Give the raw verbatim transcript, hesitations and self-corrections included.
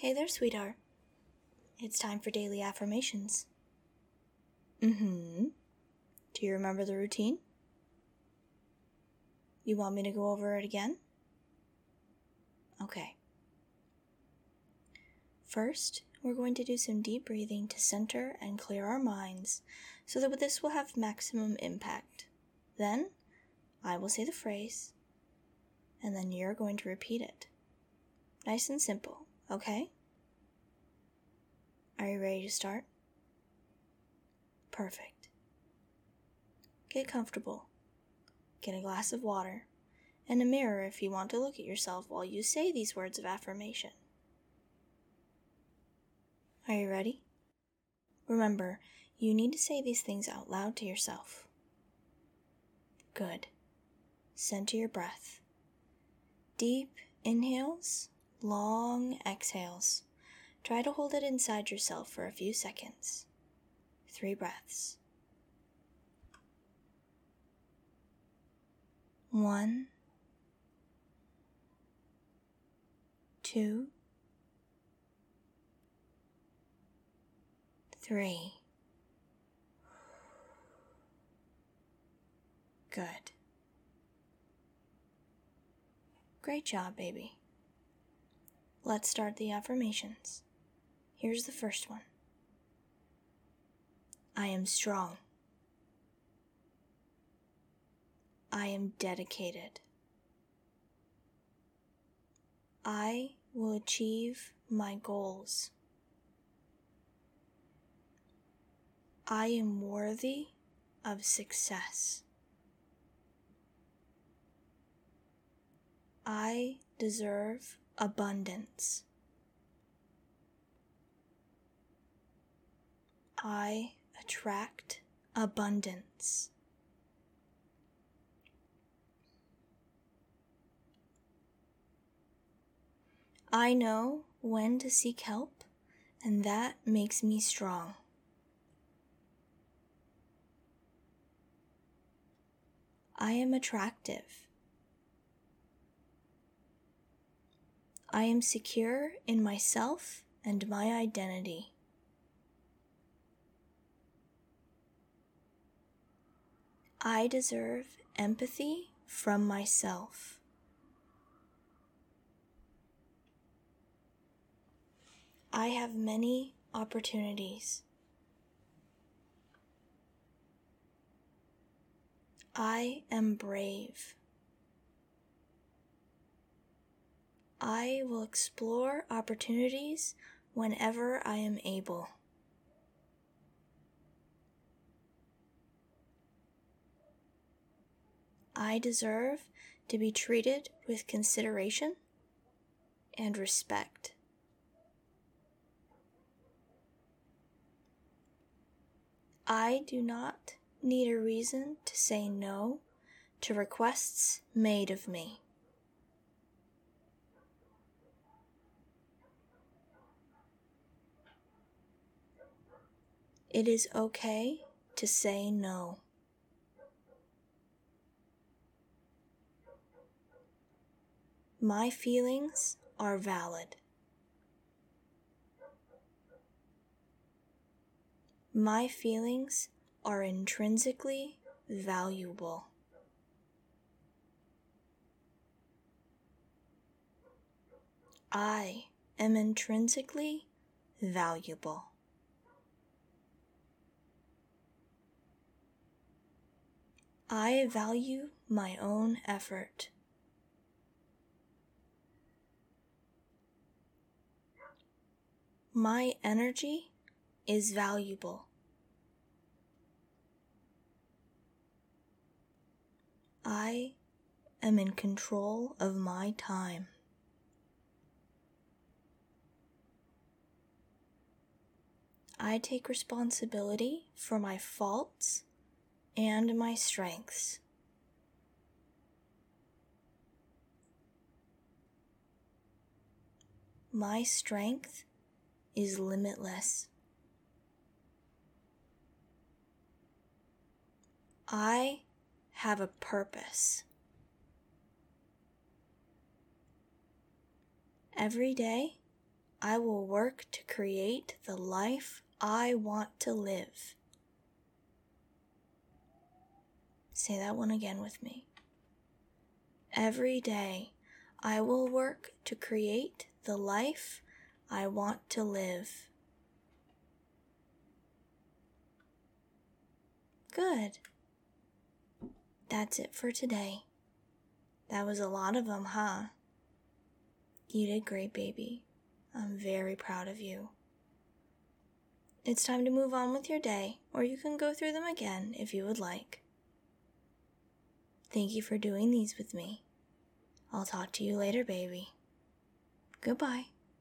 Hey there, sweetheart. It's time for daily affirmations. Mm-hmm. Do you remember the routine? You want me to go over it again? Okay. First, we're going to do some deep breathing to center and clear our minds so that this will have maximum impact. Then, I will say the phrase, and then you're going to repeat it. Nice and simple, okay? Are you ready to start? Perfect. Get comfortable. Get a glass of water and a mirror if you want to look at yourself while you say these words of affirmation. Are you ready? Remember, you need to say these things out loud to yourself. Good. Center your breath. Deep inhales, long exhales. Try to hold it inside yourself for a few seconds. Three breaths. One, two, three. Good. Great job, baby. Let's start the affirmations. Here's the first one. I am strong. I am dedicated. I will achieve my goals. I am worthy of success. I deserve abundance. I attract abundance. I know when to seek help, and that makes me strong. I am attractive. I am secure in myself and my identity. I deserve empathy from myself. I have many opportunities. I am brave. I will explore opportunities whenever I am able. I deserve to be treated with consideration and respect. I do not need a reason to say no to requests made of me. It is okay to say no. My feelings are valid. My feelings are intrinsically valuable. I am intrinsically valuable. I value my own effort. My energy is valuable. I am in control of my time. I take responsibility for my faults and my strengths. My strength is limitless. I have a purpose. Every day, I will work to create the life I want to live. Say that one again with me. Every day, I will work to create the life I want to live. Good. That's it for today. That was a lot of them, huh? You did great, baby. I'm very proud of you. It's time to move on with your day, or you can go through them again if you would like. Thank you for doing these with me. I'll talk to you later, baby. Goodbye.